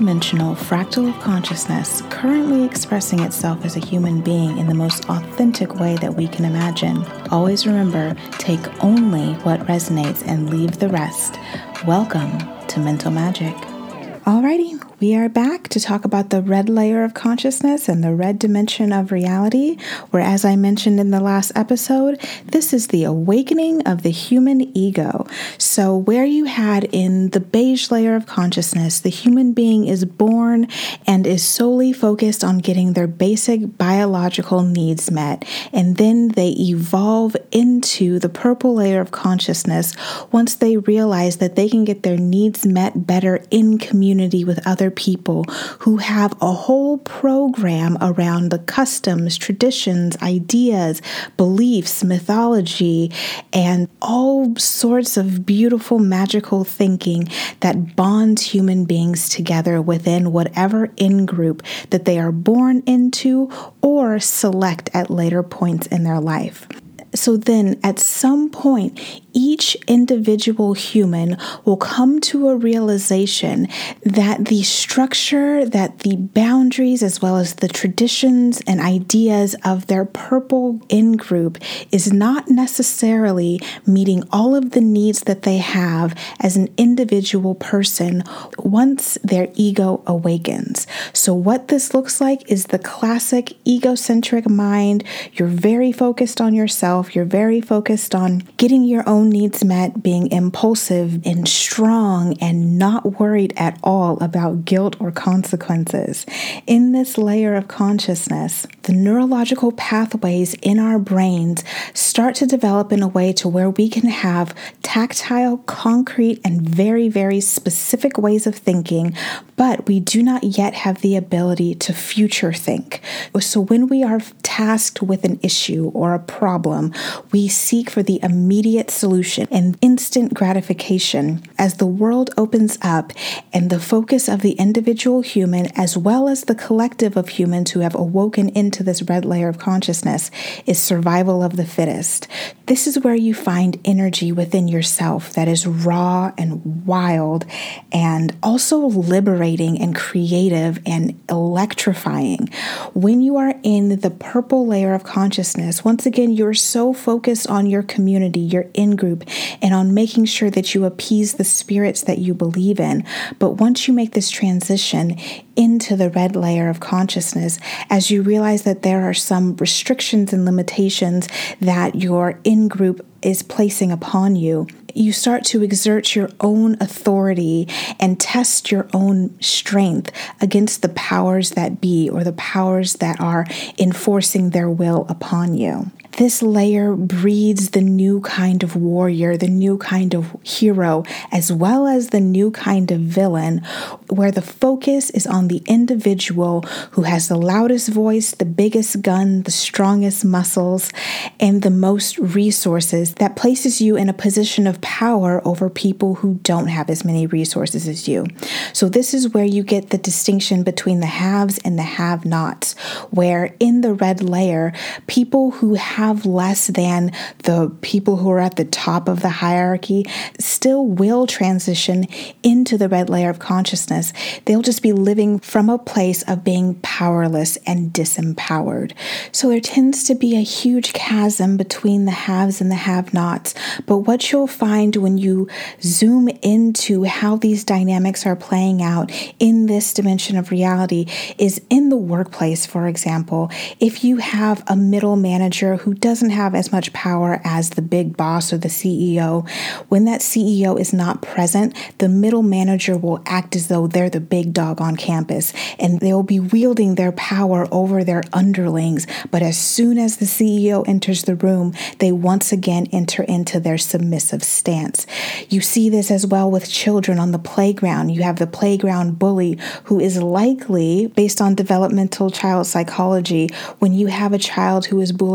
multidimensional fractal of consciousness currently expressing itself as a human being in the most authentic way that we can imagine. Always remember, take only what resonates and leave the rest. Welcome to Mental Magic. Alrighty, we are back to talk about the red layer of consciousness and the red dimension of reality, where, as I mentioned in the last episode, this is the awakening of the human ego. So where you had in the beige layer of consciousness, the human being is born and is solely focused on getting their basic biological needs met, and then they evolve into the purple layer of consciousness once they realize that they can get their needs met better in community with other people who have a whole program around the customs, traditions, ideas, beliefs, mythology, and all sorts of beautiful, magical thinking that bonds human beings together within whatever in-group that they are born into or select at later points in their life. So then at some point, each individual human will come to a realization that the structure, that the boundaries, as well as the traditions and ideas of their purple in-group is not necessarily meeting all of the needs that they have as an individual person once their ego awakens. So what this looks like is the classic egocentric mind. You're very focused on yourself. You're very focused on getting your own needs met, being impulsive and strong and not worried at all about guilt or consequences. In this layer of consciousness, the neurological pathways in our brains start to develop in a way to where we can have tactile, concrete, and very, very specific ways of thinking, but we do not yet have the ability to future think. So when we are tasked with an issue or a problem, we seek for the immediate solution and instant gratification. As the world opens up and the focus of the individual human, as well as the collective of humans who have awoken into this red layer of consciousness, is survival of the fittest. This is where you find energy within yourself that is raw and wild and also liberating and creative and electrifying. When you are in the purple layer of consciousness, once again, you're so focused on your community, your in-group, and on making sure that you appease the spirits that you believe in. But once you make this transition into the red layer of consciousness, as you realize that there are some restrictions and limitations that your in-group is placing upon you, you start to exert your own authority and test your own strength against the powers that be or the powers that are enforcing their will upon you. This layer breeds the new kind of warrior, the new kind of hero, as well as the new kind of villain, where the focus is on the individual who has the loudest voice, the biggest gun, the strongest muscles, and the most resources, that places you in a position of power over people who don't have as many resources as you. So this is where you get the distinction between the haves and the have-nots, where in the red layer, people who have less than the people who are at the top of the hierarchy still will transition into the red layer of consciousness. They'll just be living from a place of being powerless and disempowered. So there tends to be a huge chasm between the haves and the have-nots. But what you'll find when you zoom into how these dynamics are playing out in this dimension of reality is in the workplace, for example. If you have a middle manager who doesn't have as much power as the big boss or the CEO, when that CEO is not present, the middle manager will act as though they're the big dog on campus, and they'll be wielding their power over their underlings. But as soon as the CEO enters the room, they once again enter into their submissive stance. You see this as well with children on the playground. You have the playground bully who is likely, based on developmental child psychology, when you have a child who is bullying other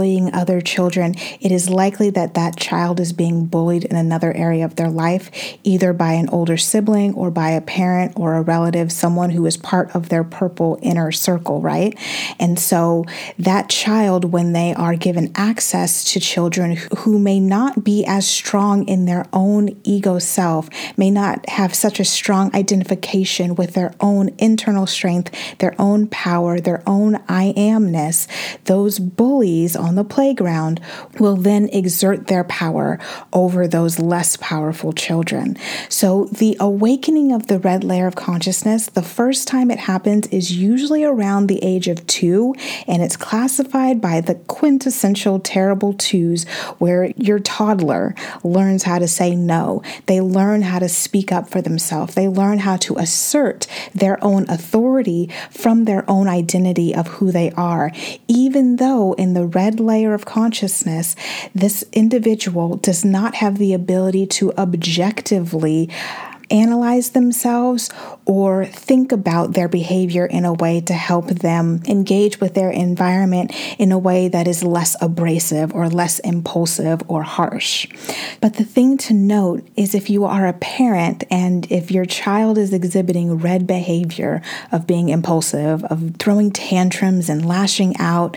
other children, it is likely that that child is being bullied in another area of their life, either by an older sibling or by a parent or a relative, someone who is part of their purple inner circle, right? And so that child, when they are given access to children who may not be as strong in their own ego self, may not have such a strong identification with their own internal strength, their own power, their own I amness, those bullies on the playground will then exert their power over those less powerful children. So the awakening of the red layer of consciousness, the first time it happens is usually around the age of 2, and it's classified by the quintessential terrible 2s, where your toddler learns how to say no. They learn how to speak up for themselves. They learn how to assert their own authority from their own identity of who they are, even though in the red layer of consciousness, this individual does not have the ability to objectively analyze themselves or think about their behavior in a way to help them engage with their environment in a way that is less abrasive or less impulsive or harsh. But the thing to note is, if you are a parent and if your child is exhibiting red behavior of being impulsive, of throwing tantrums and lashing out,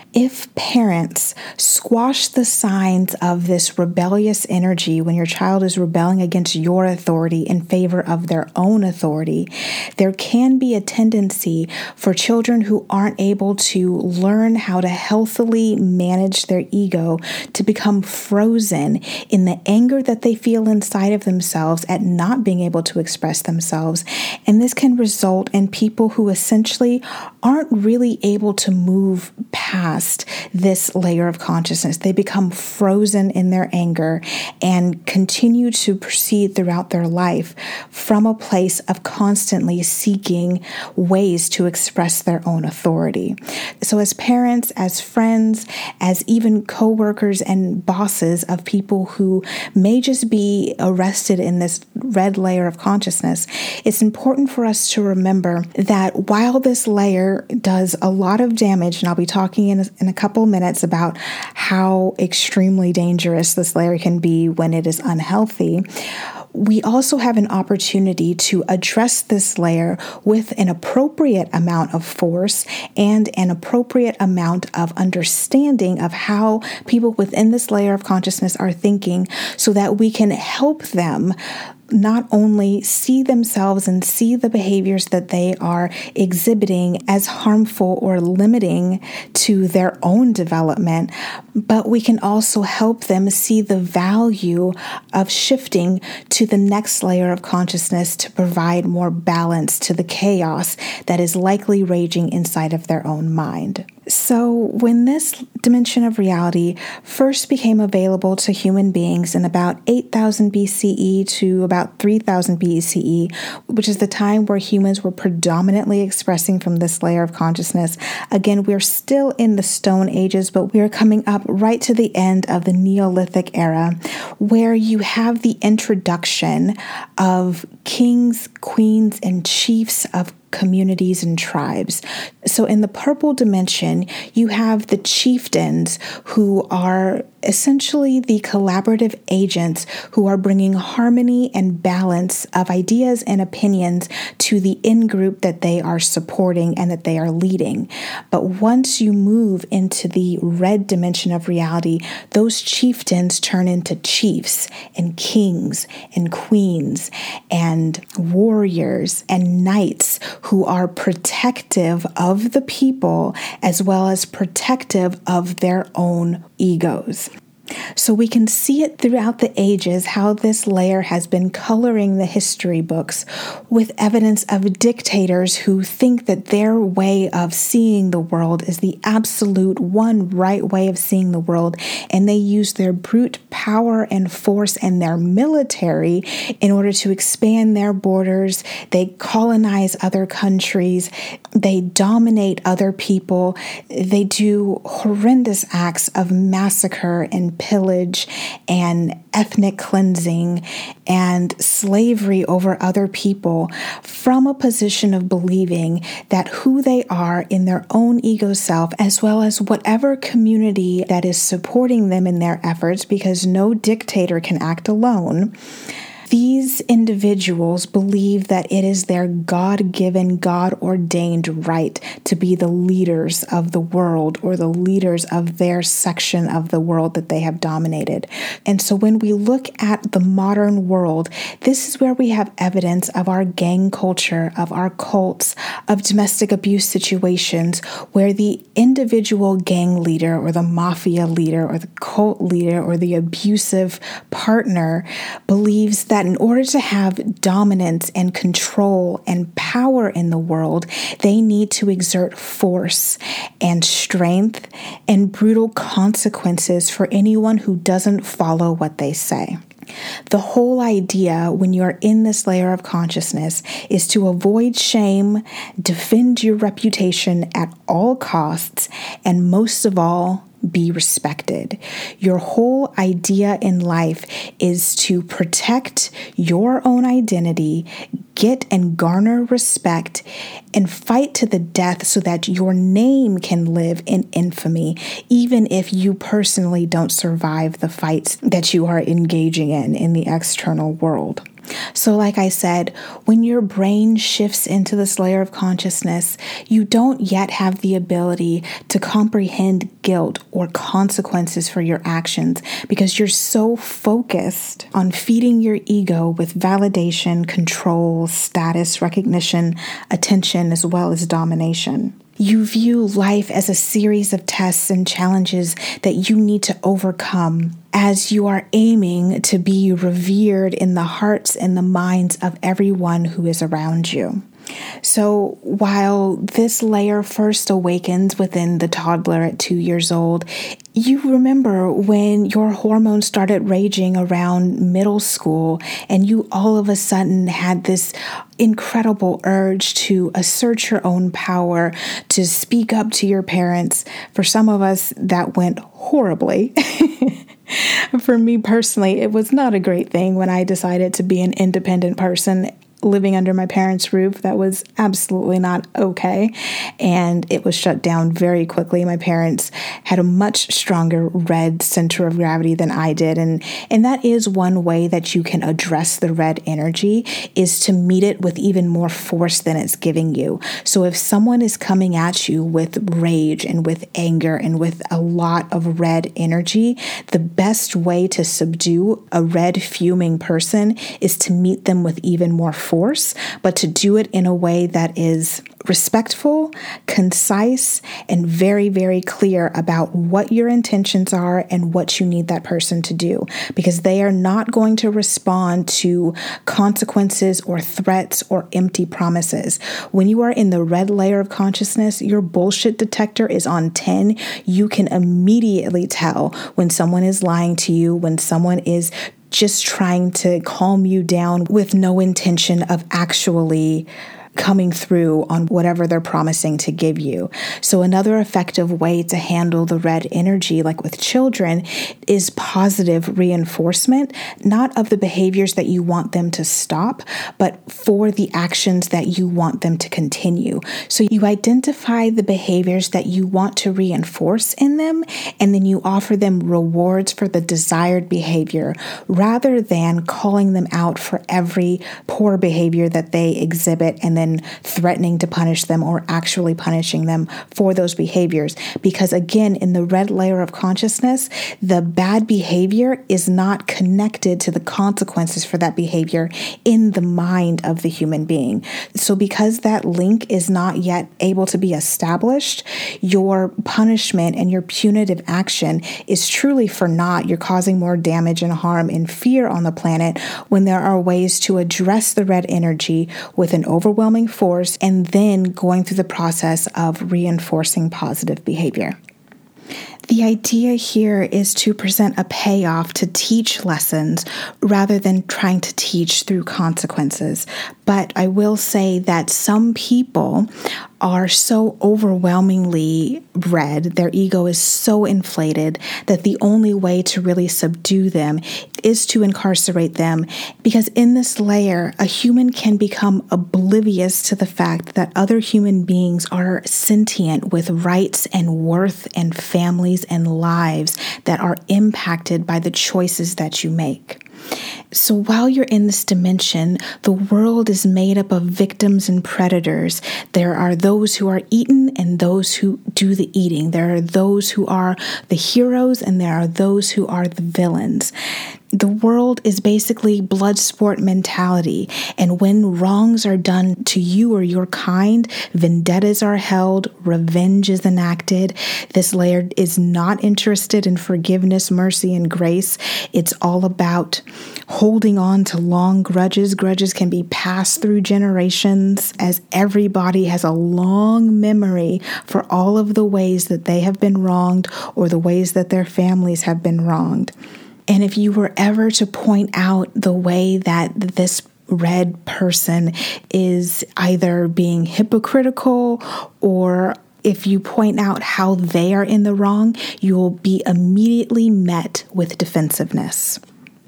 if parents squash the signs of this rebellious energy when your child is rebelling against your authority in favor of their own authority, there can be a tendency for children who aren't able to learn how to healthily manage their ego to become frozen in the anger that they feel inside of themselves at not being able to express themselves. And this can result in people who essentially aren't really able to move past this layer of consciousness. They become frozen in their anger and continue to proceed throughout their life from a place of constantly seeking ways to express their own authority. So as parents, as friends, as even coworkers and bosses of people who may just be arrested in this red layer of consciousness, it's important for us to remember that while this layer does a lot of damage, and I'll be talking in a couple minutes about how extremely dangerous this layer can be when it is unhealthy, we also have an opportunity to address this layer with an appropriate amount of force and an appropriate amount of understanding of how people within this layer of consciousness are thinking, so that we can help them not only see themselves and see the behaviors that they are exhibiting as harmful or limiting to their own development, but we can also help them see the value of shifting to the next layer of consciousness to provide more balance to the chaos that is likely raging inside of their own mind. So when this dimension of reality first became available to human beings in about 8,000 BCE to about 3,000 BCE, which is the time where humans were predominantly expressing from this layer of consciousness, again, we're still in the Stone Ages, but we're coming up right to the end of the Neolithic era, where you have the introduction of kings, queens, and chiefs of communities and tribes. So in the purple dimension, you have the chieftains, who are essentially the collaborative agents who are bringing harmony and balance of ideas and opinions to the in-group that they are supporting and that they are leading. But once you move into the red dimension of reality, those chieftains turn into chiefs and kings and queens and warriors and knights who are protective of the people as well as protective of their own egos. So we can see it throughout the ages how this layer has been coloring the history books with evidence of dictators who think that their way of seeing the world is the absolute one right way of seeing the world, and they use their brute power and force and their military in order to expand their borders. They colonize other countries. They dominate other people. They do horrendous acts of massacre and and pillage and ethnic cleansing and slavery over other people from a position of believing that who they are in their own ego self, as well as whatever community that is supporting them in their efforts, because no dictator can act alone. These individuals believe that it is their God-given, God-ordained right to be the leaders of the world or the leaders of their section of the world that they have dominated. And so when we look at the modern world, this is where we have evidence of our gang culture, of our cults, of domestic abuse situations where the individual gang leader or the mafia leader or the cult leader or the abusive partner believes that in order to have dominance and control and power in the world, they need to exert force and strength and brutal consequences for anyone who doesn't follow what they say. The whole idea when you're in this layer of consciousness is to avoid shame, defend your reputation at all costs, and most of all, be respected. Your whole idea in life is to protect your own identity, get and garner respect, and fight to the death so that your name can live in infamy, even if you personally don't survive the fights that you are engaging in the external world. So like I said, when your brain shifts into this layer of consciousness, you don't yet have the ability to comprehend guilt or consequences for your actions because you're so focused on feeding your ego with validation, control, status, recognition, attention, as well as domination. You view life as a series of tests and challenges that you need to overcome as you are aiming to be revered in the hearts and the minds of everyone who is around you. So while this layer first awakens within the toddler at 2 years old, you remember when your hormones started raging around middle school and you all of a sudden had this incredible urge to assert your own power, to speak up to your parents. For some of us, that went horribly. For me personally, it was not a great thing when I decided to be an independent person living under my parents' roof. That was absolutely not okay. And it was shut down very quickly. My parents had a much stronger red center of gravity than I did. And that is one way that you can address the red energy, is to meet it with even more force than it's giving you. So if someone is coming at you with rage and with anger and with a lot of red energy, the best way to subdue a red fuming person is to meet them with even more force, but to do it in a way that is respectful, concise, and very, very clear about what your intentions are and what you need that person to do, because they are not going to respond to consequences or threats or empty promises. When you are in the red layer of consciousness, your bullshit detector is on 10. You can immediately tell when someone is lying to you, when someone is just trying to calm you down with no intention of actually coming through on whatever they're promising to give you. So another effective way to handle the red energy, like with children, is positive reinforcement, not of the behaviors that you want them to stop, but for the actions that you want them to continue. So you identify the behaviors that you want to reinforce in them, and then you offer them rewards for the desired behavior, rather than calling them out for every poor behavior that they exhibit and then threatening to punish them or actually punishing them for those behaviors. Because again, in the red layer of consciousness, the bad behavior is not connected to the consequences for that behavior in the mind of the human being. So because that link is not yet able to be established, your punishment and your punitive action is truly for naught. You're causing more damage and harm and fear on the planet when there are ways to address the red energy with an overwhelming force and then going through the process of reinforcing positive behavior. The idea here is to present a payoff to teach lessons rather than trying to teach through consequences. But I will say that some people are so overwhelmingly red, their ego is so inflated that the only way to really subdue them is to incarcerate them. Because in this layer, a human can become oblivious to the fact that other human beings are sentient with rights and worth and families and lives that are impacted by the choices that you make. So while you're in this dimension, the world is made up of victims and predators. There are those who are eaten and those who do the eating. There are those who are the heroes and there are those who are the villains. The world is basically blood sport mentality, and when wrongs are done to you or your kind, vendettas are held, revenge is enacted. This layer is not interested in forgiveness, mercy, and grace. It's all about holding on to long grudges. Grudges can be passed through generations, as everybody has a long memory for all of the ways that they have been wronged or the ways that their families have been wronged. And if you were ever to point out the way that this red person is either being hypocritical, or if you point out how they are in the wrong, you will be immediately met with defensiveness.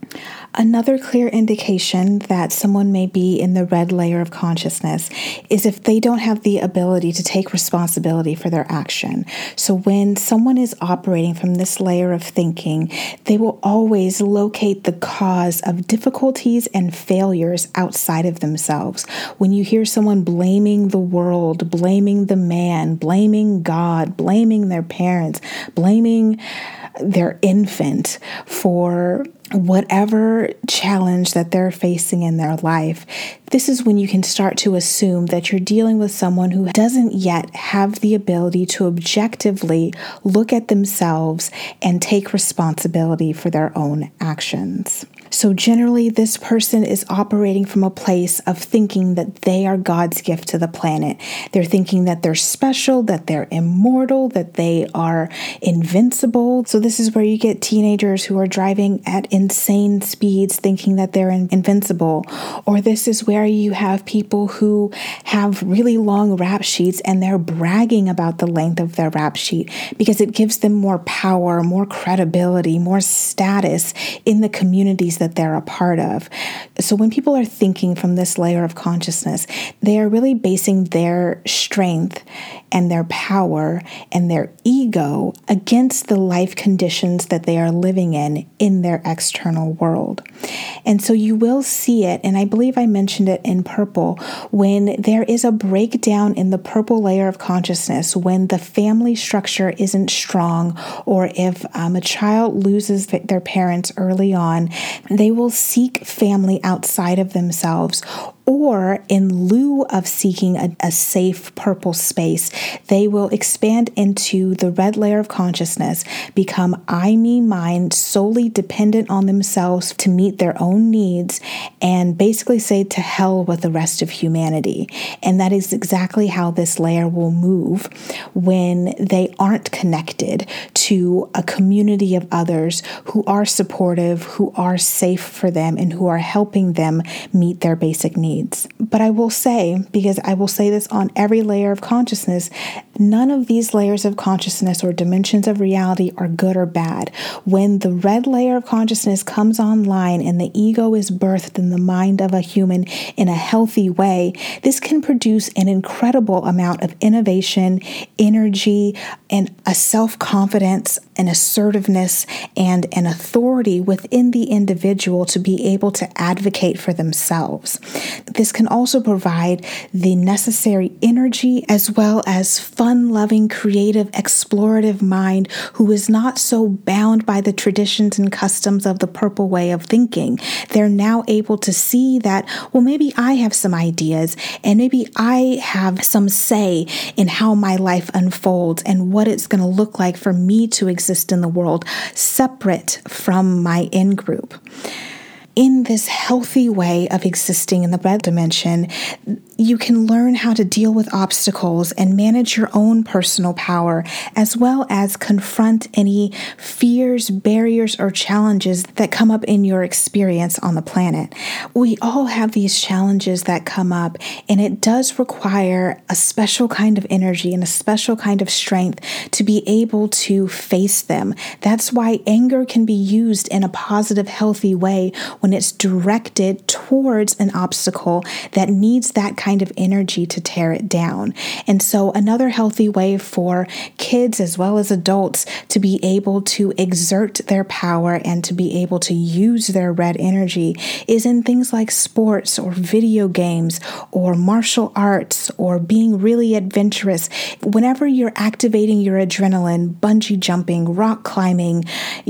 Another clear indication that someone may be in the red layer of consciousness is if they don't have the ability to take responsibility for their action. So when someone is operating from this layer of thinking, they will always locate the cause of difficulties and failures outside of themselves. When you hear someone blaming the world, blaming the man, blaming God, blaming their parents, blaming their infant for whatever challenge that they're facing in their life, this is when you can start to assume that you're dealing with someone who doesn't yet have the ability to objectively look at themselves and take responsibility for their own actions. So generally, this person is operating from a place of thinking that they are God's gift to the planet. They're thinking that they're special, that they're immortal, that they are invincible. So this is where you get teenagers who are driving at insane speeds thinking that they're invincible. Or this is where you have people who have really long rap sheets and they're bragging about the length of their rap sheet because it gives them more power, more credibility, more status in the communities that they're a part of. So when people are thinking from this layer of consciousness, they are really basing their strength and their power and their ego against the life conditions that they are living in their external world. And so you will see it, and I believe I mentioned it in purple, when there is a breakdown in the purple layer of consciousness, when the family structure isn't strong, or if a child loses their parents early on, they will seek family outside of themselves. Or in lieu of seeking a safe purple space, they will expand into the red layer of consciousness, become I, me, mine, solely dependent on themselves to meet their own needs, and basically say to hell with the rest of humanity. And that is exactly how this layer will move when they aren't connected to a community of others who are supportive, who are safe for them, and who are helping them meet their basic needs. But I will say, because I will say this on every layer of consciousness, none of these layers of consciousness or dimensions of reality are good or bad. When the red layer of consciousness comes online and the ego is birthed in the mind of a human in a healthy way, this can produce an incredible amount of innovation, energy, and a self-confidence, an assertiveness, and an authority within the individual to be able to advocate for themselves. This can also provide the necessary energy as well as fun-loving, creative, explorative mind who is not so bound by the traditions and customs of the purple way of thinking. They're now able to see that, well, maybe I have some ideas and maybe I have some say in how my life unfolds and what it's going to look like for me to exist in the world separate from my in-group. in this healthy way of existing in the red dimension, you can learn how to deal with obstacles and manage your own personal power, as well as confront any fears, barriers, or challenges that come up in your experience on the planet. We all have these challenges that come up, and it does require a special kind of energy and a special kind of strength to be able to face them. That's why anger can be used in a positive, healthy way when it's directed towards an obstacle that needs that kind of energy to tear it down. And so another healthy way for kids as well as adults to be able to exert their power and to be able to use their red energy is in things like sports or video games or martial arts or being really adventurous. Whenever you're activating your adrenaline, bungee jumping, rock climbing,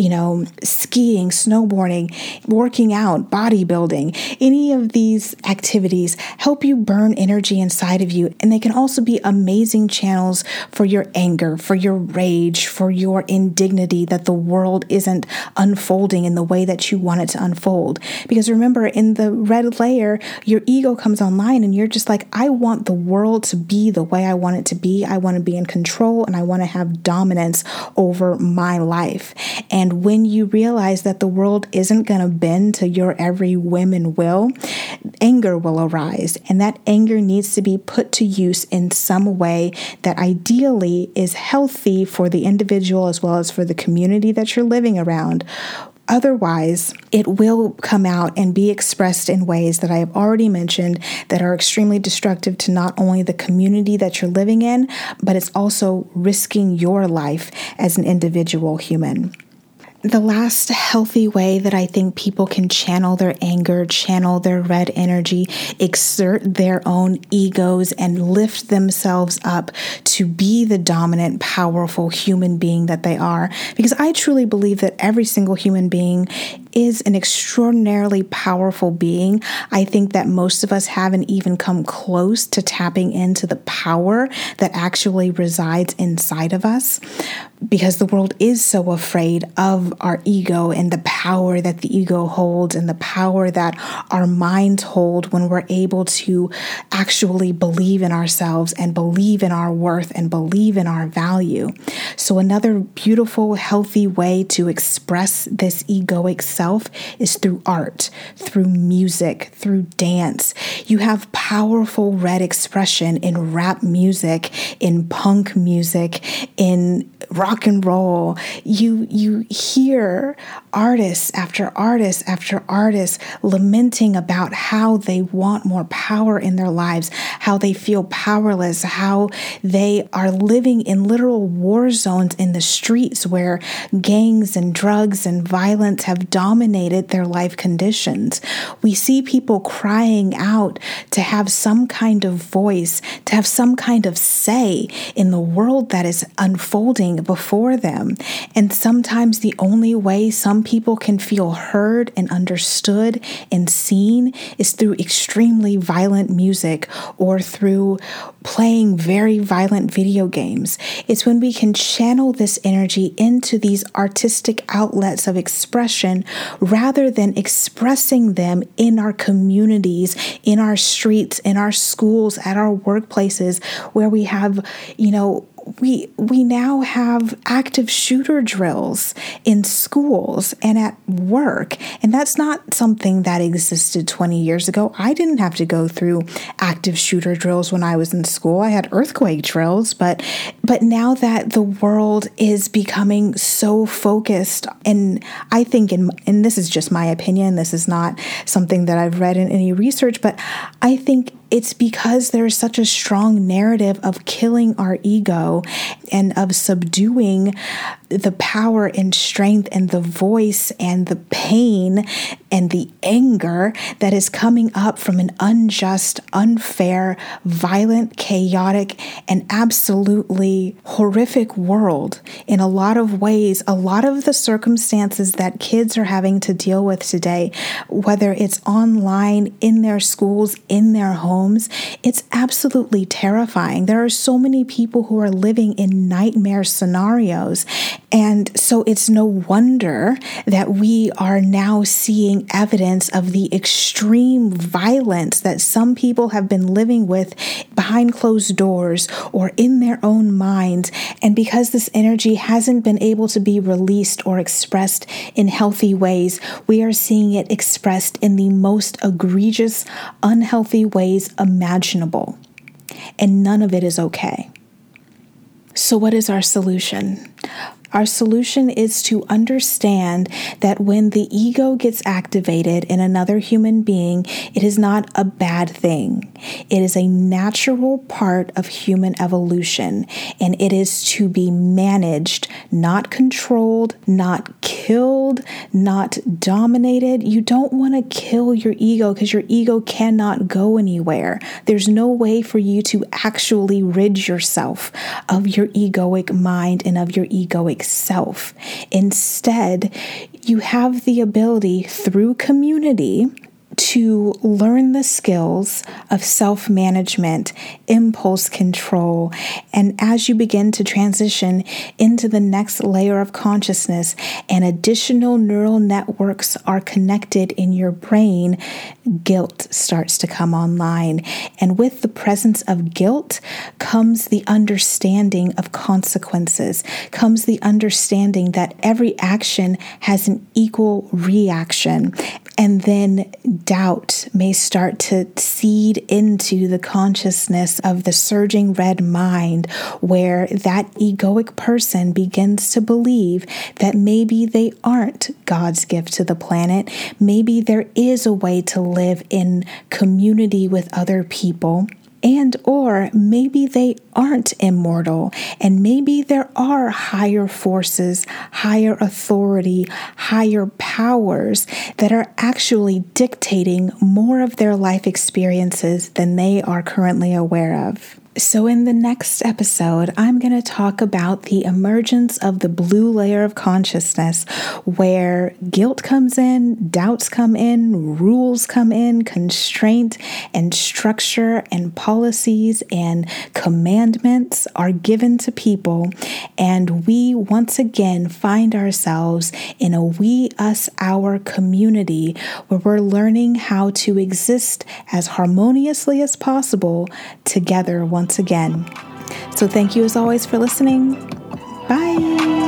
skiing, snowboarding, working out, bodybuilding, any of these activities help you burn energy inside of you. And they can also be amazing channels for your anger, for your rage, for your indignity that the world isn't unfolding in the way that you want it to unfold. Because remember, in the red layer, your ego comes online and you're just like, I want the world to be the way I want it to be. I want to be in control and I want to have dominance over my life. And when you realize that the world isn't going to bend to your every whim and will, anger will arise. And that anger needs to be put to use in some way that ideally is healthy for the individual as well as for the community that you're living around. Otherwise, it will come out and be expressed in ways that I have already mentioned that are extremely destructive to not only the community that you're living in, but it's also risking your life as an individual human. The last healthy way that I think people can channel their anger, channel their red energy, exert their own egos, and lift themselves up to be the dominant, powerful human being that they are. Because I truly believe that every single human being is an extraordinarily powerful being. I think that most of us haven't even come close to tapping into the power that actually resides inside of us, because the world is so afraid of our ego and the power that the ego holds and the power that our minds hold when we're able to actually believe in ourselves and believe in our worth and believe in our value. So another beautiful, healthy way to express this egoic self is through art, through music, through dance. You have powerful red expression in rap music, in punk music, in rock and roll. You hear artists after artists after artists lamenting about how they want more power in their lives, how they feel powerless, how they are living in literal war zones in the streets where gangs and drugs and violence have dominated their life conditions. We see people crying out to have some kind of voice, to have some kind of say in the world that is unfolding before them. And sometimes the only way some people can feel heard and understood and seen is through extremely violent music or through playing very violent video games. It's when we can channel this energy into these artistic outlets of expression rather than expressing them in our communities, in our streets, in our schools, at our workplaces, where we have, we now have active shooter drills in schools and at work. And that's not something that existed 20 years ago. I didn't have to go through active shooter drills when I was in school. I had earthquake drills, but now that the world is becoming so focused, and I think, and this is just my opinion, this is not something that I've read in any research, but I think it's because there's such a strong narrative of killing our ego and of subduing the power and strength and the voice and the pain and the anger that is coming up from an unjust, unfair, violent, chaotic, and absolutely horrific world. In a lot of ways, a lot of the circumstances that kids are having to deal with today, whether it's online, in their schools, in their homes, it's absolutely terrifying. There are so many people who are living in nightmare scenarios. And so it's no wonder that we are now seeing evidence of the extreme violence that some people have been living with behind closed doors or in their own minds. And because this energy hasn't been able to be released or expressed in healthy ways, we are seeing it expressed in the most egregious, unhealthy ways imaginable. And none of it is okay. So what is our solution? Our solution is to understand that when the ego gets activated in another human being, it is not a bad thing. It is a natural part of human evolution, and it is to be managed, not controlled, not killed, not dominated. You don't want to kill your ego because your ego cannot go anywhere. There's no way for you to actually rid yourself of your egoic mind and of your egoic self. Instead, you have the ability through community to learn the skills of self-management, impulse control, and as you begin to transition into the next layer of consciousness and additional neural networks are connected in your brain, guilt starts to come online. And with the presence of guilt comes the understanding of consequences, comes the understanding that every action has an equal reaction. And then doubt may start to seed into the consciousness of the surging red mind, where that egoic person begins to believe that maybe they aren't God's gift to the planet. Maybe there is a way to live in community with other people. And or maybe they aren't immortal, and maybe there are higher forces, higher authority, higher powers that are actually dictating more of their life experiences than they are currently aware of. So in the next episode, I'm going to talk about the emergence of the blue layer of consciousness, where guilt comes in, doubts come in, rules come in, constraint and structure and policies and commandments are given to people. And we once again find ourselves in a we, us, our community where we're learning how to exist as harmoniously as possible together once again. So thank you as always for listening. Bye.